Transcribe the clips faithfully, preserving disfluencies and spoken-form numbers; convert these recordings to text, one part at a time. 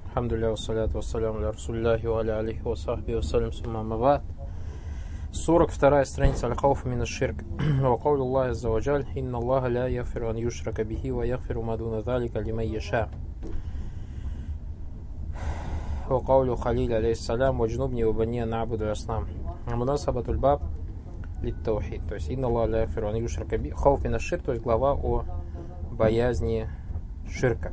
Алхамдулилля, вассаляту вассаляму аля расулиллахи ва аля алихи ва сахбихи вассалям сумма амма ба'д. сорок вторая страница Аль-Хауф мин аш-ширк. Ва каулю Аллахи азза ва джаль: инна Аллаха ля ягфиру ан юшрака бихи ва ягфиру ма дуна залика лиман яша. Ва каулю Халиль алейхиссалям: ваджнубни ва бани на'буду аль-аснам. Мунасабатуль баб лит-таухид. То есть инна Аллаха ля ягфиру ан юшрака бихи. Хауф мин аш-ширк, то есть глава о боязни ширка.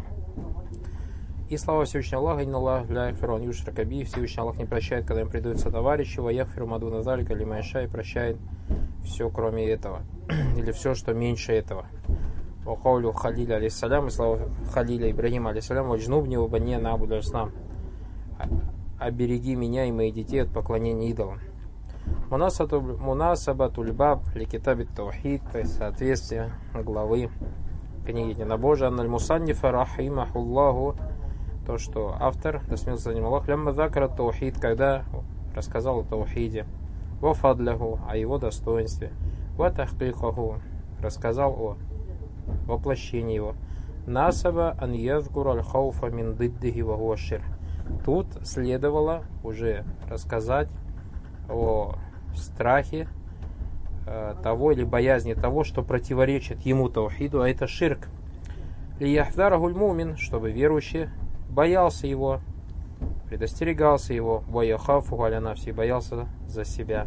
И слава Всевышнего Аллаха: инна Аллаха ля ягфиру ан юшрака бихи. Всевышний Аллах не прощает, когда им предаются товарищи, ва ягфиру ма дуна залика лиман яша, и прощает все, кроме этого, или все, что меньше этого. Ва каулю Халиль алейхиссалям, и слава Халиля Ибрагима алейхиссалям: ваджнубни ва бани на'буду аль-аснам. Обереги меня и моих детей от поклонения идолам. Мунасабатуль баб ли китаби таухид, то есть соответствие главы книги Единобожия. Анналь мусаннифа рахимахуллаху, то, что автор, да смелся за ним Аллах, лямма закара таухид, когда рассказал о таухиде, ва фадляху, о его достоинстве, ва тахкихаху, рассказал о воплощении его, насаба ан язгур аль-хауфа мин диддихи ва хуа ширк. Тут следовало уже рассказать о страхе э, того или боязни того, что противоречит ему таухиду, а это ширк. Ли яхдарахуль мумин, чтобы верующий боялся его, предостерегался его, ва яхафу аля нафси, боялся за себя.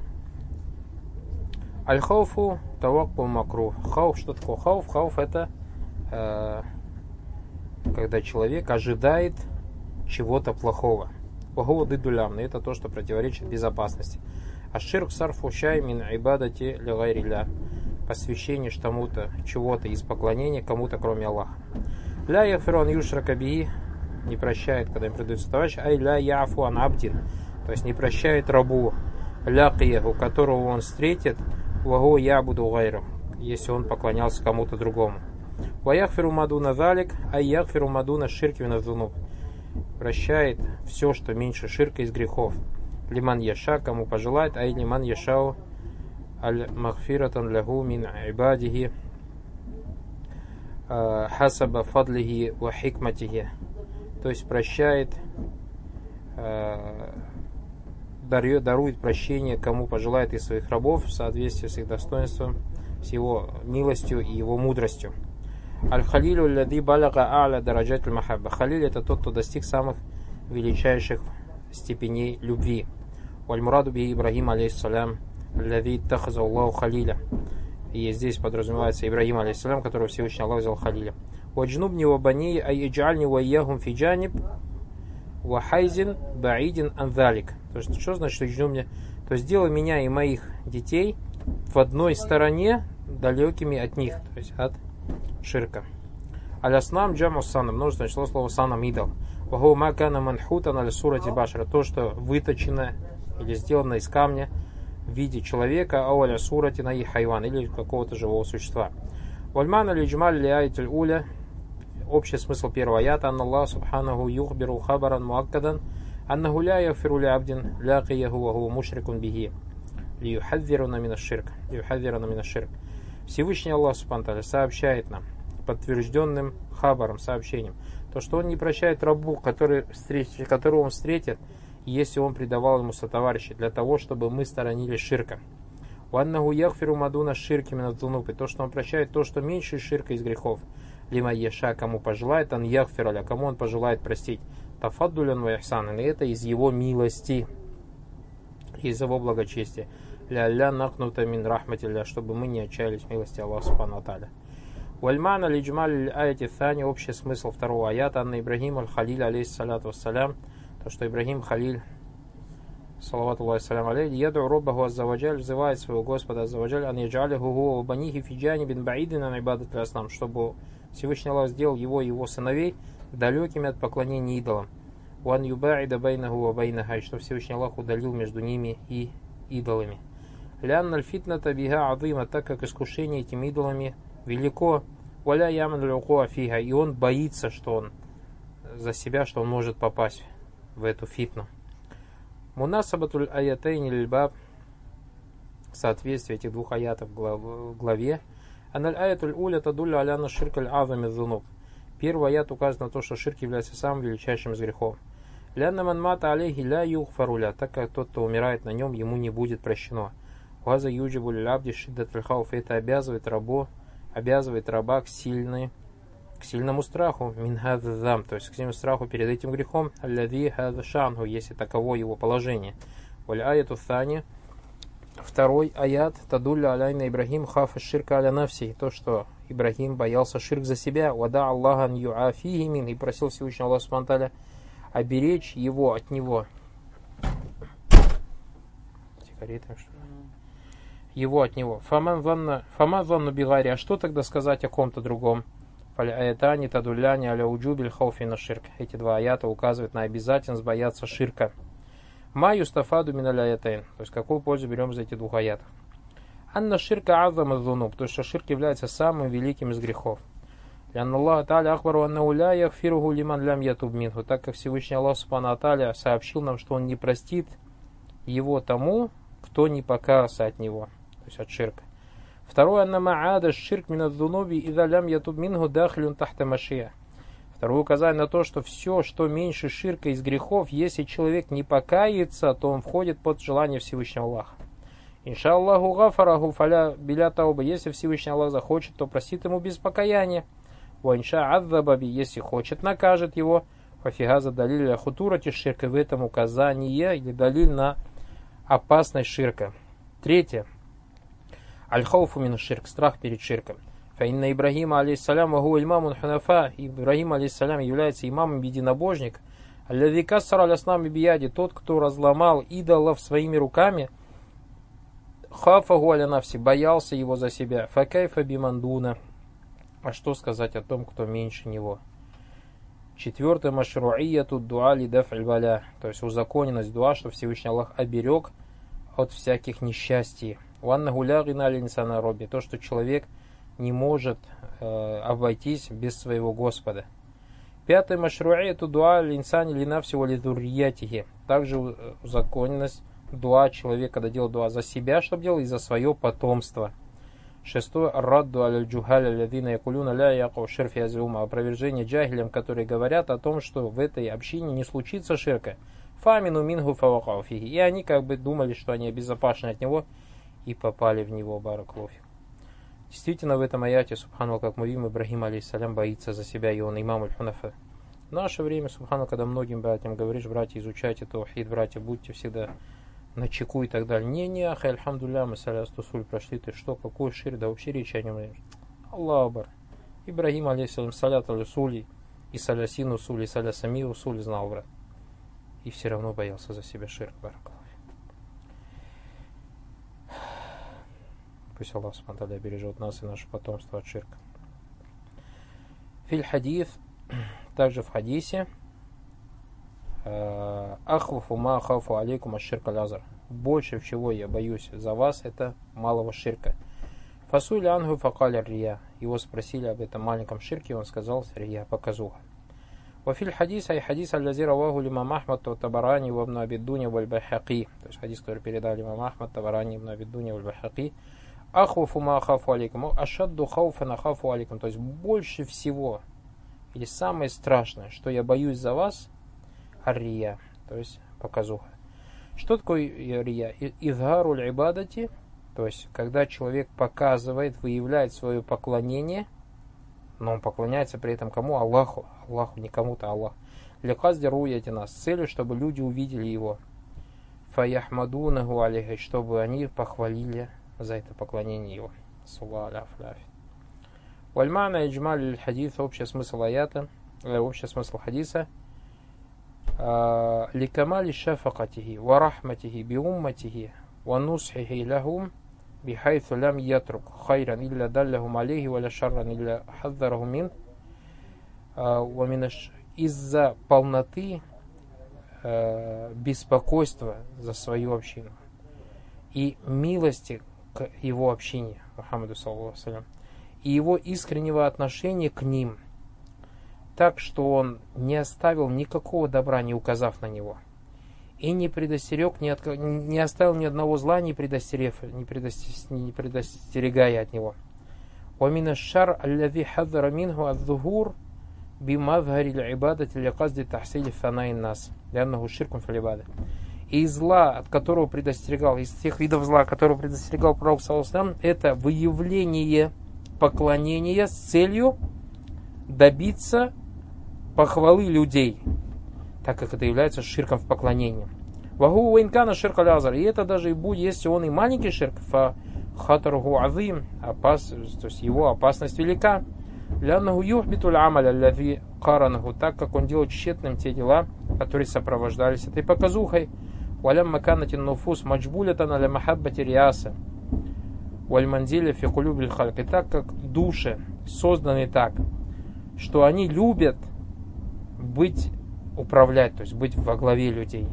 Аль-хауфу тавакку макрух. Хауф, что такое хауф? Хауф это э, когда человек ожидает чего-то плохого. Вагу дидулям, это то, что противоречит безопасности. А ширк сарфу шай мин ибадати ли гайрилля, посвящение кому-то чего-то из поклонения кому-то, кроме Аллаха. Ля ягфиру ан юшрака бихи, не прощает, когда им предаются товарищи, ай ля яфу ан абдин, то есть не прощает рабу, лякияху, которого он встретит, вагу ябуду гайру, если он поклонялся кому-то другому. Ва ягфиру ма дуна залик, ай ягфиру ма дуна ширки мин аз-зунуб, прощает все, что меньше ширка из грехов. Лиман яша, кому пожелает, ай лиман яшау аль-махфиратан лягу мин ибадихи хасаба фадлихи ва хикматихи, то есть прощает, дарует, дарует прощение, кому пожелает из своих рабов в соответствии с их достоинством, с его милостью и его мудростью. Аль-Халилю лади балага а'ля дараджат аль-махабба. Халиль — это тот, кто достиг самых величайших степеней любви. Валь-мураду би Ибрагим алейхиссалям лади тахаза Аллаху халиля. И здесь подразумевается Ибрагим алейхиссалям, которого Всевышний Аллах взял халиля. Ваджнубни ва бани ай иджальни ва ияхум фи джаниб ва хайзин баидин анзалик. То есть что значит иджнубни? То есть сделай меня и моих детей в одной стороне, далекими от них, то есть от ширка. Аляснам джаму санам, множественное число слова санам, идол. Ваху макана манхутан аль сурати башара, то, что выточено или сделано из камня в виде человека, а аля сурати на и хайван, или какого-то живого существа. Вальман аль джмаль ли айтуль уля, общий смысл первого аята: анна Аллах субханаху юхбиру хабаран муаккадан аннаху ля ягфиру ли абдин лякияху ва хуа мушрикун бихи ли юхадзируна мин аш-ширк, ли юхадзируна мин аш-ширк. Всевышний Аллах субхану ва тааля сообщает нам подтвержденным хабаром, сообщением, то, что он не прощает рабу, который встреч, которого он встретит, если он предавал ему сотоварища, для того, чтобы мы сторонились ширка. Ваннаху яхфиру мадуна ширки мин аз-зунуб, то, что он прощает то, что меньше ширка из грехов. Лима еша, кому пожелает, ан яхфир аля, кому он пожелает простить. Тафаддулян ва ихсан, и это из его милости, из его благочестия. Ля-ля нахнута мин рахматилля, чтобы мы не отчаялись милости Аллаха субхану ва тааля. Вальмана лиджмаль аяти thani, общий смысл второго аята: анна Ибрагим аль-Халиль алейхиссалату вассалям, то, что Ибрагим Халиль, салавату Аллахи салям алейхи, яду роббаху азза ва джаль, взывает своего Господа азза ва джаль, ан яджалиху хуа ва банихи фи джанибин баидин ан ибадат аль-аснам, чтобы Всевышний Аллах сделал его и его сыновей далекими от поклонения идолам. Ван юбаида байнаху ва байнаха, что Всевышний Аллах удалил между ними и идолами. Лянна аль-фитната биха адима, так как искушение этими идолами велико. Валя яман люкуа фиха, и он боится, что он за себя, что он может попасть в эту фитну. Мунасабатуль аятайни лильбаб, соответствие этих двух аятов в главе. Аналь аятуль уля тадулля аляна ширкаль азами зунуб. Первый аят указывает на то, что ширк является самым величайшим из грехов. «Лянна ман мата алейхи ля югфаруля», так как тот, кто умирает на нем, ему не будет прощено. «Ваза юджибу лябди шиддат аль-хауф», это обязывает рабу, обязывает раба к, сильной, к сильному страху, мин хадзам, то есть к сильному страху перед этим грехом, аллади хадшангу, если таково его положение. «Валь аяту thani», второй аят, «Тадулля аляйна Ибрахим хафа ширка аля нафси», то, что Ибрахим боялся ширк за себя, «Вада Аллахан юафихи мин», и просил Всевышнего Аллаха субхану ва тааля оберечь его от него. Сигарета, что ли? Его от него. Фаман ванну бигари, а что тогда сказать о ком-то другом? Фаль аятани тадулляни аля уджубиль хауфи на ширк. Эти два аята указывают на обязательность бояться ширка. Ма юстафаду миналь аятайн. То есть какую пользу берем из этих двух аятов? Анна ширка азам из-зунуб, то есть что ширк является самым великим из грехов. Лянна Аллах Тааля ахбару анна уля яхфируху лиман лям ятуб минху, так как Всевышний Аллах Субхану ва Тааля сообщил нам, что он не простит его тому, кто не покаялся от него, то есть от ширка. Второе, анна ма'ада ширк мин аз-зунуби иза лям ятуб минху дахлюн тахта машия. Второе указание на то, что все, что меньше ширка из грехов, если человек не покается, то он входит под желание Всевышнего Аллаха. Иншаллаху гафараху фаля биля тауба. Если Всевышний Аллах захочет, то простит ему без покаяния. Ва инша адзабаби, если хочет, накажет его. Фафигаза далиля хутурати ширка, в этом указание или далиль на опасность ширка. Третье. Аль-хауфу мин ширк, страх перед ширком. Фаинна Ибрахима алейхиссалям ваху имамун хунафа. Ибрахим алейхиссалям является имамом единобожник. Аллади кассара аляснами бияди, тот, кто разломал идолов своими руками. Хафаху аля нафси, боялся его за себя. Факайфа бимандуна. А что сказать о том, кто меньше него? Четвертое, машру'ияту дуа ли даф'аль баля, то есть узаконенность дуа, что Всевышний Аллах оберег от всяких несчастий. Ванна гуля гина линсана роби, то, что человек не может э, обойтись без своего Господа. Пятое, машру'ияту дуа линсани линавси валидурриятихи, также узаконенность дуа человека, когда делает дуа за себя, чтобы делал, и за свое потомство. Шестое, радду аль-джухаля лядина якулюна ля яку ширфи азиума, опровержение джахилям, которые говорят о том, что в этой общине не случится ширка. Фамину мингу фавакауфихи. И они как бы думали, что они обезопасены от него и попали в него, бараклофи. Действительно, в этом аяте, субхану, как мы видим, Ибрахим алейхиссалям боится за себя, и он имам аль-хунафа. В наше время, субхану, когда многим братьям говоришь, братья, изучайте таухид, братья, будьте всегда на чеку и так далее. Не-не, ах, альхамдулля, мы саля стусуль прошли, ты что, какой шир, да вообще речи о нем нет. Аллах бар. Ибрахим алейхиссалям салят аль-усули, и саля син усули, и саля сами усули знал, брат. И все равно боялся за себя ширк, баракаллах. Пусть Аллах субхану ва тааля бережет нас и наше потомство от ширка. Филь хадис, также в хадисе, ахвафу ма хафу алейкум аш-ширк аль-азар. Больше всего я боюсь за вас это малого ширка. Фасули ангу факаля рия. Его спросили об этом маленьком ширке, он сказал рия, показуха. Вафиль хадис, ай хадис аль-лази раваху лимам Ахмад ва Табарани ва ибн Аби Дуня валь Байхақи. То есть хадис, который передали имам Ахмад, Табарани, ибн Аби Дуня валь Байхақи. Ахвафу ма хафу алейкум ашадду хауфа хафу алейкум. То есть больше всего или самое страшное, что я боюсь за вас, аррия, то есть показуха. Что такое рия? Изгару аль-ибадати, то есть когда человек показывает, выявляет свое поклонение, но он поклоняется при этом кому? Аллаху. Аллаху, не кому-то, Аллах. Для казди руяти нас, с целью, чтобы люди увидели его. Фаяхмадунаху алейхи, чтобы они похвалили за это поклонение его. Саллаху аляфляфи. Вальмана иджмаль хадис, общий смысл аята, общий смысл хадиса. Ликамали шафакатихи, ва рахматихи, би умматихи, ва нусхихи лахум, бихайцу лям ятрук, хайран илля даллахум алейхи, ва ля шарран илля хаддарахум мин. Из-за полноты беспокойства за свою общину и милости к его общине, Мухаммаду саллаллаху алейхи ва саллям, и его искреннего отношения к ним, так что он не оставил никакого добра, не указав на него, и не предостерег, не, от, не оставил ни одного зла, не предостерев, не, предостер, не предостерегая от него. وَمِنَ الشَّرْ الَّذِي حَذَّرَ مِنْهُ الظُّهُورِ бимазхари л'ибадати ликазди тахсили фанай нас, ляннаху ширкун фалибада. И зла, от которого предостерегал, из тех видов зла, которого предостерегал пророк, саллаллаху, это выявление поклонения с целью добиться похвалы людей, так как это является ширком в поклонении. Вагу ваинкана ширк аль-азар. И это даже и будет, если он и маленький ширк, фа хатаруху азим, опас, то есть его опасность велика. Ляннаху юхбиту аль-амаль аллази каранаху, так как он делает тщетным те дела, которые сопровождались этой показухой. Валям маканатин нуфус маджбулятан аля махаббати риаса валь манзиля фи кулюбиль хальк. И так как души созданы так, что они любят быть, управлять, то есть быть во главе людей,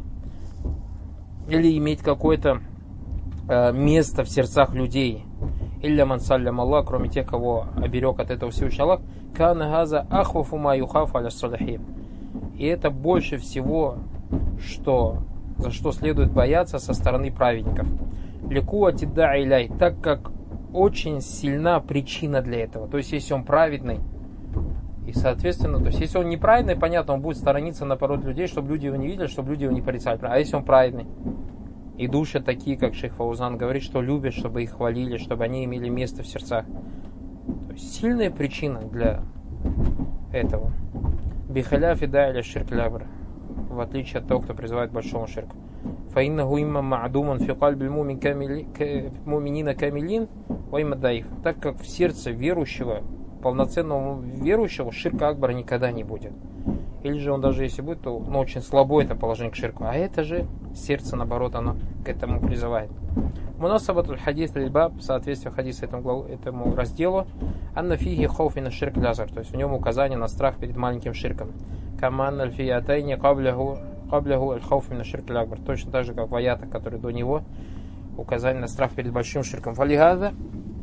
или иметь какое-то э, место в сердцах людей, илля мансаллям Аллах, кроме тех, кого оберег от этого Всевышний Аллах, кана газа ахвафу ма юхаф аля салихин. И это больше всего, что, за что следует бояться со стороны праведников. Ликуа тидда иляй, так как очень сильна причина для этого. То есть, если он праведный, и, соответственно, то есть, если он неправедный, понятно, он будет сторониться, наоборот, людей, чтобы люди его не видели, чтобы люди его не порицали. А если он праведный, и души такие, как шейх Фаузан говорит, что любят, чтобы их хвалили, чтобы они имели место в сердцах. То есть, сильная причина для этого. Бихаля фида или ширк лябр, в отличие от того, кто призывает к большому ширку. Фаиннаху имма ма'думан фи кальбиль муминина камилин ва имма даиф. Так как в сердце верующего, полноценного верующего, ширка акбара никогда не будет. Или же он даже если будет, то ну, очень слабо это положение к ширку. А это же сердце, наоборот, оно к этому призывает. Мунасабатуль хадис лильбаб, в соответствии хадиса этому, этому разделу, анна фихи хауфина ширк лязар, то есть в нем указание на страх перед маленьким ширком. Каман альфиятайни кабляху кабляху аль-хауф мина ширк лякбар. Точно так же, как в аятах, которые до него, указание на страх перед большим ширком. Фалихаза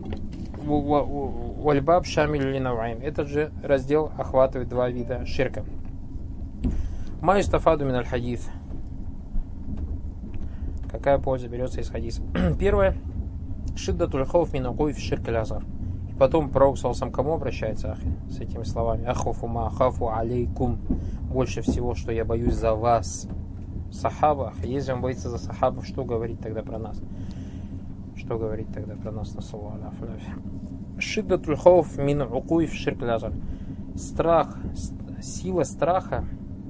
вальбаб шамиль линаваим. Этот же раздел охватывает два вида ширка. Ма юстафаду мин аль-хадис. Какая польза берется из хадиса? Первое. Шиддатуль хауф мин акуиф ширк аль-азар. И потом пророк саллаллаху кому обращается ахи, с этими словами? Ахафу ма ахафу алейкум. Больше всего, что я боюсь за вас. Сахаба. Если он боится за сахабов, что говорить тогда про нас? Что говорить тогда про нас? Шиддатуль хауф мин акуиф ширк аль-азар. Страх, сила страха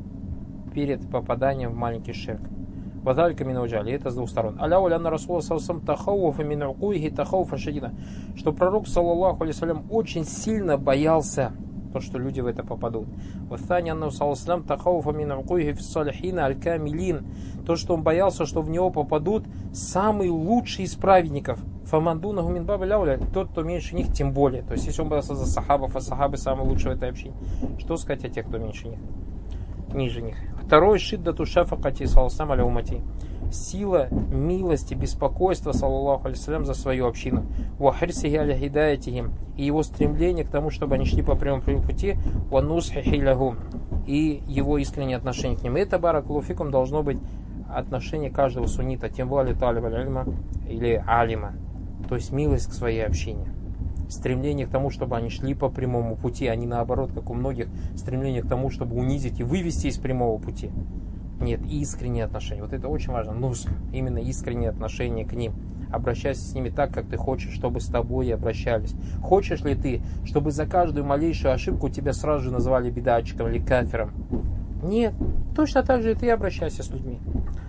перед попаданием в маленький ширк. Вадалька минуджали. Это с двух сторон. Аля уляна Расула саллаллаху тахауфа мин укуихи тахауфа шадида. Что пророк саллаллаху алейхи очень сильно боялся то, что люди в это попадут. Ваthani анна саллаллаху тахауфа мин укуихи фис салихина аль-камилин. То, что он боялся, что в него попадут самые лучшие из праведников. Фамандунаху мин бабы ляуля. Тот, кто меньше них, тем более. То есть, если он боялся за сахабов, а сахабы самые лучшие в этой общине, что сказать о тех, кто меньше них? Ниже них. Второй шиддату шафакати саллаллаху аля умати. Сила милости, беспокойства саллаллаху алейхи за свою общину. Ва хирсихи аля хидаятихим. И его стремление к тому, чтобы они шли по прямому пути. Ва нусхихи лахум. И его искреннее отношение к ним. Это баракулуфикум должно быть отношение каждого суннита, тем более талиб аль-ильма или алима. То есть милость к своей общине. Стремление к тому, чтобы они шли по прямому пути, а не наоборот, как у многих, стремление к тому, чтобы унизить и вывести из прямого пути. Нет, искреннее отношение. Вот это очень важно. Нужно именно искреннее отношение к ним. Обращайся с ними так, как ты хочешь, чтобы с тобой обращались. Хочешь ли ты, чтобы за каждую малейшую ошибку тебя сразу же называли бедатчиком или кафиром? Нет. Точно так же и ты обращайся с людьми,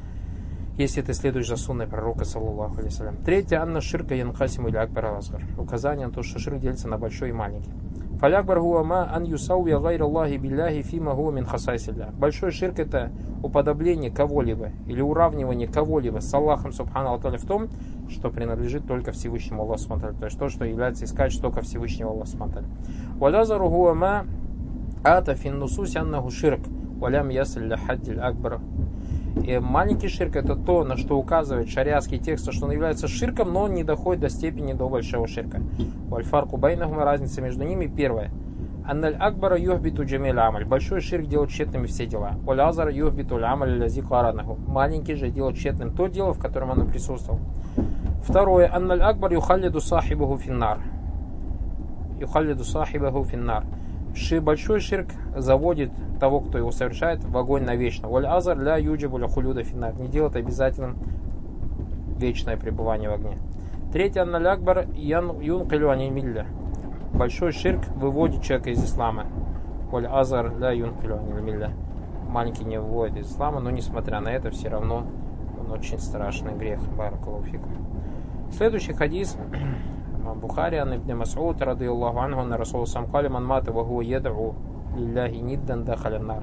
если ты следуешь за сунной пророка, саллаллаху алейхи вассалям. Третье. Анна ширка янхасим или акбар аль-асгар. Указание на то, что ширк делится на большой и маленький. Фалякбар хуа ма ан юсауи гайр Аллахи билляхи фима хуа мин хасайсилля. Большой ширк — это уподобление кого-либо или уравнивание кого-либо с Аллахом субхану ва в том, что принадлежит только Всевышнему Аллаху субхану. То есть то, что является искать только Всевышнего Аллаха субхану. Валязару хуа ма ата фин нусуси аннаху ширк валям ясилля хаддиль акбар. И маленький ширк — это то, на что указывает шариатский текст, что он является ширком, но он не доходит до степени до большого ширка. Вальфарку байнахума, разница между ними. Первое. Анналь акбара юхбиту джамиль амаль. Большой ширк делает тщетными все дела. Валь азар юхбиту амаль лязи кларанаху. Маленький же делает тщетным то дело, в котором оно присутствовало. Второе. Анналь акбар юхаллиду сахибаху финнар. Юхаллиду сахибаху финнар. Большой ширк заводит того, кто его совершает, в огонь навечно. Валь азар ля юджибу ля хулюда финар. Не делает обязательным вечное пребывание в огне. Третье, анна акбар юнкилю ани милля. Большой ширк выводит человека из ислама. Валь азар ля юнкилю ани милля. Маленький не выводит из ислама, но несмотря на это, все равно он очень страшный грех. Баракаллаху фикум. Следующий хадис. Бухари, ан ибн Мас'уд, радийаллаху анху, на Расул сам кали, ман мата ва хуа яд'у лилляхи ниддан дахаля нар.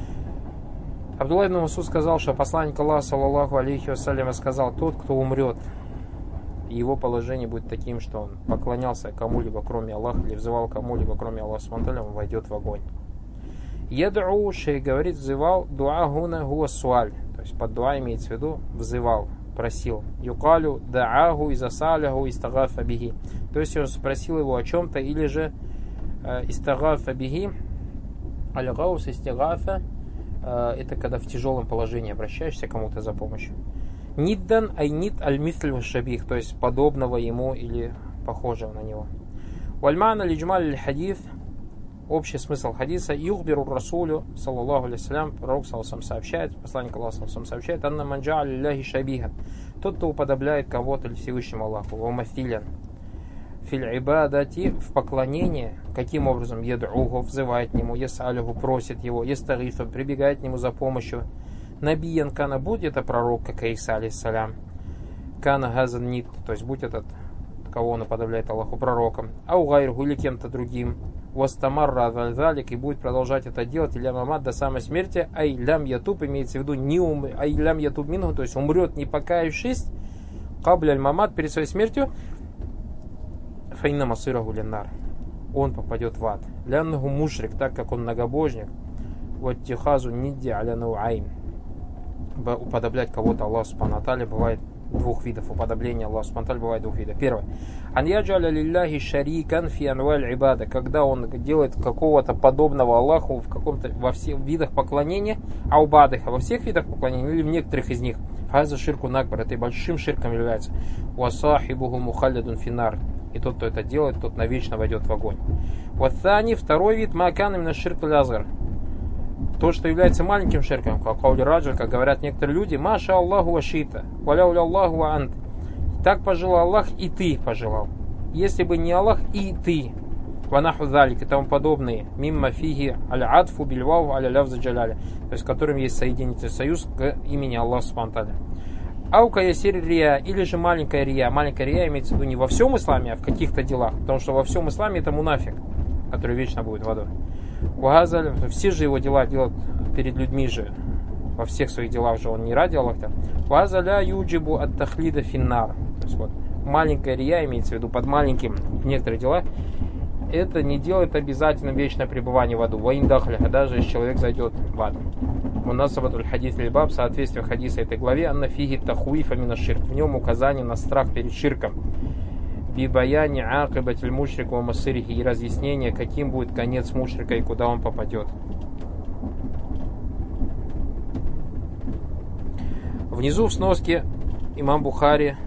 Абдулла ибн Мас'уд сказал, что посланник Аллаха, саллаллаху алейхи вассалям, сказал: тот, кто умрет, и его положение будет таким, что он поклонялся кому-либо, кроме Аллаха, или взывал кому-либо, кроме Аллаха, он войдет в огонь. Яд'у, шейх говорит, взывал, дуа гуна гуа суаль, то есть под дуа имеется в виду взывал, просил. Юкалю дааху и засаляху истагафа бихи. То есть он спросил его о чем-то, или же истагафа бихи. Аль-гаус истагафа это когда в тяжелом положении обращаешься кому-то за помощью. Ниддан айнид аль-мисль шабих, то есть подобного ему или похожего на него. Вальмана лиджмаль аль-хадис. Общий смысл хадиса: юхбиру расулю, саллаллаху алейхи салям, пророк саллаллаху сообщает, посланник Аллаха саллаллаху сообщает, анна манджа аллахи шабихан, тот, кто уподобляет кого-то Всевышнему Аллаху, вамафилян, филь ибадати, в поклонении, каким образом, яд'уху, взывает к нему, ясалюху, просит его, ястагифа, прибегает к нему за помощью, набиян кана, будь это пророк, как Иса алейхиссалям, кана газан нит, то есть будь этот, кого он уподобляет Аллаху, пророком, аугайрху, или кем-то другим, вастамарра вальзалик, и будет продолжать это делать, или мамад до самой смерти, ай лям ятуб, имеется в виду, не ум, ай лям ятуб мингу, то есть умрет, не покаявшись, кабля аль мамад, перед своей смертью, файна масыраху линнар, он попадет в ад. Ляннаху мушрик, так как он многобожник, вот тихазу нидди аля науайн, уподоблять кого-то Аллаху субхану ва тааля бывает двух видов уподобления Аллаху субхану ва тааля бывает двух видов. Первое. Ан яджаля лилляхи шарикан фи анваль ибада, когда он делает какого-то подобного Аллаху в каком-то во всех видах поклонения, аубадыха, во всех видах поклонения или в некоторых из них. Фаза ширку накбар, это и большим ширком является. Уасахибуху мухаллядун финар, и тот, кто это делает, тот навечно войдет в огонь. Ватани, второй вид, макан именно ширк лазар, то, что является маленьким ширком, как каули раджа, как говорят некоторые люди, маша Аллаху вашита, валяуля Аллаху ант. Так пожелал Аллах, и ты пожелал. Если бы не Аллах, и ты. Ванаху залик и тому подобные. Мимма фиги аль-адфу бильвау аля-лявза джаляля. То есть, которым есть соединительный союз к имени Аллаха субхану ва тааля. Аука ясир рия, или же маленькая рия. Маленькая рия имеется в виду не во всем исламе, а в каких-то делах. Потому что во всем исламе это мунафик, который вечно будет водой. Угазаль, все же его дела делают перед людьми же. Во всех своих делах же он не ради Аллаха. Угазаля юджибу ат тахлида финнар. То есть вот маленькая рия имеется в виду под маленьким в некоторых делах. Это не делает обязательным вечное пребывание в аду. Ваин дахля, даже если человек зайдет в ад. У нас сабатуль хадис либаб, соответствие хадиса этой главе, анна фиги тахуифа мина ширк. В нем указание на страх перед ширком. Бибаяни акибатель мушрик ва масырихи, и разъяснение, каким будет конец мушрика и куда он попадет. Внизу в сноске имам Бухари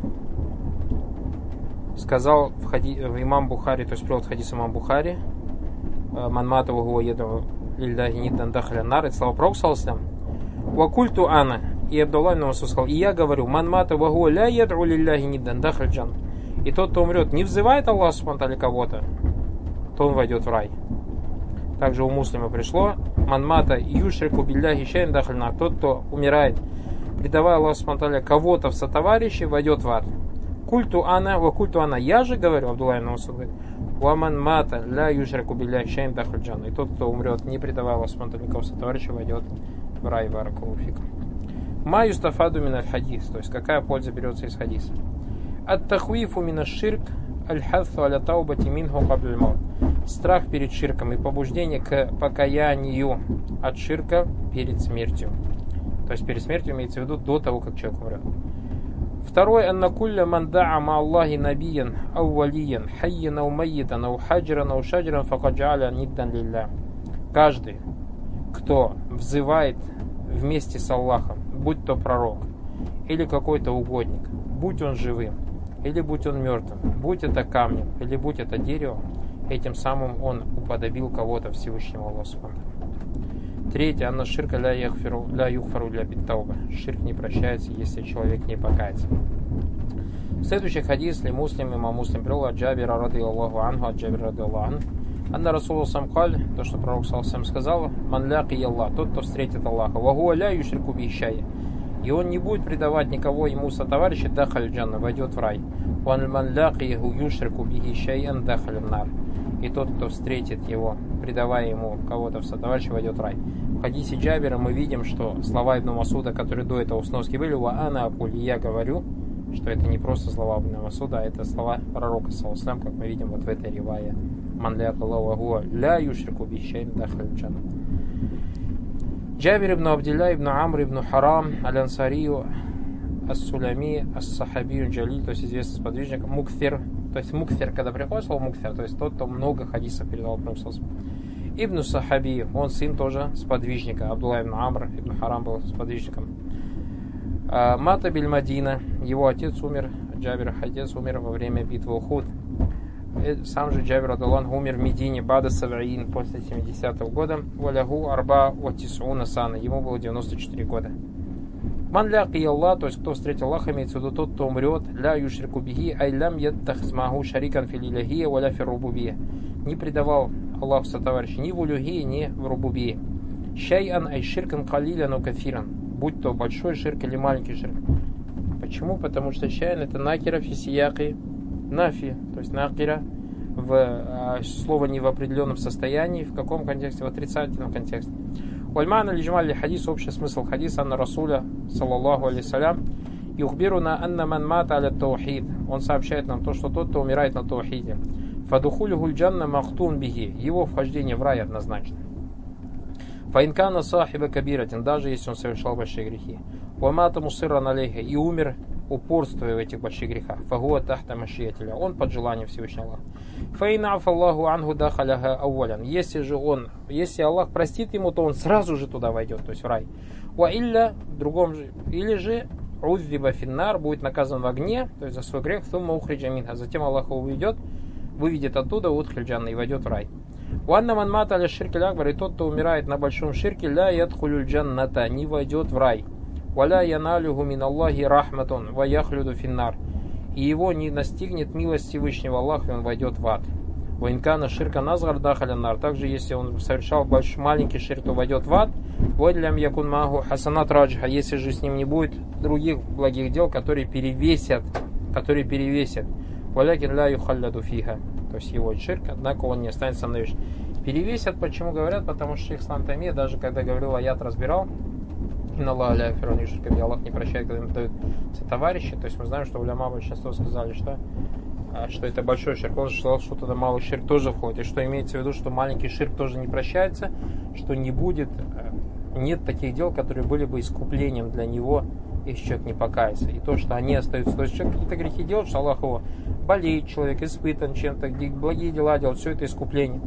сказал в, хади, в имам Бухари, то есть привел хадис имам Бухари, манматову гуа еду лильдахи ниддан дахаля нар, это слова пророка саллаллаху. Вакульту ана, и Абдулла ибн Мас'уд сказал, и я говорю, манматову гуа ля еду лильдахи ниддан дахаля джан. И тот, кто умрет, не взывает Аллаху субхану ва тааля кого-то, то он войдет в рай. Также у муслима пришло, манмата юшрику билляхи шайан дахаля нар, тот, кто умирает, предавая Аллаху субхану ва тааля кого-то в сотоварищи, войдет в ад. Культу ана, ва культу ана, я же говорю, Абдулла ибн Мас'уд говорит, ваман мата ля юшрику билляхи шайан дахаля джан. И тот, кто умрет, не предавая Аллаху субхану ва тааля кого-то в сотоварищи, войдет в рай. Баракаллаху фикум. Ма юстафаду мин аль-хадис, то есть какая польза берется из хадиса. Ат-тахуифу мина ширк аль-хадфу аля таубати минху кабль маут. Страх перед ширком и побуждение к покаянию от ширка перед смертью. То есть перед смертью имеется в виду до того, как человек умрет. Второй, анна кулля ман да'a ма Аллахи набиян ау валиян хайян ау майитан ау хаджран ау шаджран факад джа'аля ниддан лилля. Каждый, кто взывает вместе с Аллахом, будь то пророк или какой-то угодник, будь он живым или будь он мертвым, будь это камнем или будь это деревом, этим самым он уподобил кого-то Всевышнему Аллаху Субхану. Третье. Анна ширка ля яхфиру ля юхфару ля биттауба. Ширк не прощается, если человек не покается. Следующий хадис ли муслим, имам Муслим привел от Джабира ради Аллаху анху, от Джабира ради Аллаху анху. Анна Расулу сам каль, то, что пророк сам сказал, ман ляки Аллах, тот, кто встретит Аллаха, вагуа ля юшрику бихищая. И он не будет предавать никого ему сотоварища, дахаль джанна, войдет в рай. Ван ман ляки яху юшрику бихищаян дахаль нар. И тот, кто встретит его, предавая ему кого-то в сотоварища, войдет в рай. В хадисе Джабира мы видим, что слова Ибн Масуда, которые до этого в сноске были, ва ана акуль, я говорю, что это не просто слова Ибн Масуда, а это слова пророка, саллаллаху, как мы видим вот в этой ривае. Ман ляка Аллаху ля юшрику бихищаян дахаль джанна. Джабир ибн Абдилля ибн Амр ибн Харам аль-Ансарию ас-Сулами ас-Сахабию джалиль, то есть известный сподвижник, мукфир, то есть мукфир, когда приходит слово мукфир, то есть тот, кто много хадисов передал про Иисуса. Ибн Сахаби, он сын тоже сподвижника, Абдулла ибн Амр ибн Харам был сподвижником. Мата биль Мадина, его отец умер, Джабир отец умер во время битвы Ухуд. Сам же Джабир радиаллаху умер в Медине бада саб'ин, после семидесятого года. Валягу арба ва тисуна сана, ему было девяносто четыре года. Ман ляки Аллах, то есть кто встретил Аллаха, имеется в виду тот, кто умрет, ля юшрику бихи, ай лям яттахзмаху шарикан филилахия валя фиррубубия. Не предавал Аллаху сотоварища ни в улюхии, ни в рубубии. Шайан ай ширкан калилян у кафиран, будь то большой ширк или маленький ширк. Почему? Потому что шайан это накира фисияки нафи, то есть накира в э, слово не в определенном состоянии, в каком контексте? В отрицательном контексте. Вальмана лиджмаль хадис, общий смысл хадиса анна Расуля саллаллаху алейхиссалям юхбируна анна ман мата аля таухид. Он сообщает нам то, что тот, кто умирает на таухиде, фадухулюхуль джанна махтун бихи, его вхождение в рай однозначно. Фаинкана сахиба кабиратин, даже если он совершал большие грехи. Вамата мусирран алейха, и умер, упорствуя в этих больших грехах. Фагуа тахта машиятиля, он под желанием Всевышнего Аллаха. Фаинаф Аллаху анху дахаляха ауалян, если же он, если Аллах простит ему, то он сразу же туда войдет, то есть в рай. Ва илля, в другом же, или же уззиба финнар, будет наказан в огне, то есть за свой грех, сумма ухриджа минха, затем Аллах его уведет, выведет оттуда удхиль джанна и войдет в рай. Уанна ман мата аля ширки лякбар, и тот, кто умирает на большом ширке, ля ядхулюль джанната, не войдет в рай. Валя яналюху мин Аллахи рахматун ва яхлюду финнар, и его не настигнет милость Всевышнего Аллаха, и он войдет в ад. Ваинкана ширка назгар дахалянар, также если он совершал большой, маленький ширк, то войдет в ад. Вадлям якун магу хасанат раджха, если же с ним не будет других благих дел, которые перевесят, которые перевесят. Валякин ля юхалляду фиха, то есть его ширк, однако он не останется на вещь. Перевесят, почему говорят? Потому что шейх Ислам Таймия, даже когда говорил, аят разбирал, Аллах не прощает, когда им дают товарищи. То есть мы знаем, что уляма большинство сказали, что, что это большой ширк. Он сказал, что туда малый ширк тоже входит. И что имеется в виду, что маленький ширк тоже не прощается, что не будет, нет таких дел, которые были бы искуплением для него, если человек не покается. И то, что они остаются, то есть человек какие-то грехи делает, что Аллах его болеет, человек испытан чем-то, благие дела делает, все это искупление.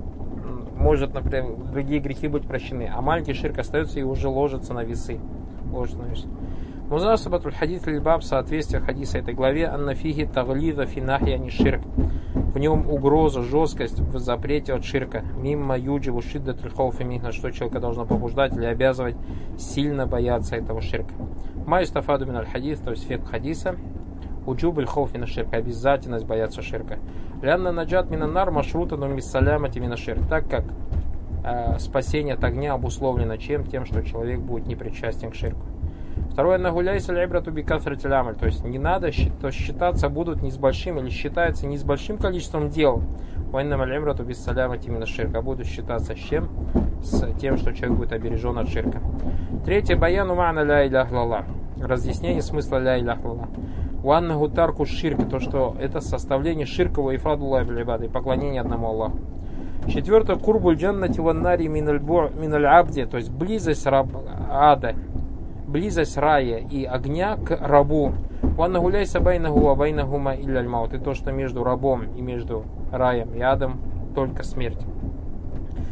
Может, например, другие грехи быть прощены, а маленький ширк остается и уже ложится на весы. Ложится на весы. Музасабатуль хадис лильбаб, соответствие хадиса этой главе, аннафихи таглида финахи ани ширк. В нем угроза, жесткость в запрете от ширка. Мимма юдживу шиддатуль хауфи минха, что человека должно побуждать или обязывать сильно бояться этого ширка. Майстафаду мин аль-хадис, то есть фикх хадиса, уджуб аль-хауфи на ширка, обязательность бояться ширка. Лянна наджат минанар маршрута но миссалямати минашир, так как э, спасение от огня обусловлено чем? Тем, что человек будет не причастен к ширку. Второе, нагуляйся лябрату бикафрати лямаль, то есть не надо, то считаться будут не с большим, или считается не с большим количеством дел, вайнам лябрату биссалямати минашир, а будут считаться с чем? С тем, что человек будет обережен от ширка. Третье, баяну ма'на ля илях лаллах, разъяснение смысла ля илях лаллах. Уанна гутарку ширка, то что это составление ширкового ифрадулла и поклонение одному Аллаху. Четвертое, курбуль джаннати ваннари миналь абди, то есть близость раб, ада, близость рая и огня к рабу. Уанна гуляйся байнаху абайнахума илляль маут, и то, что между рабом и между раем и адом только смерть.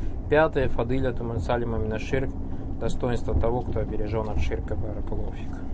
Пятое, фадиля туман салима минаширк, достоинство того, кто обережен от ширка. Баракаллаху фик.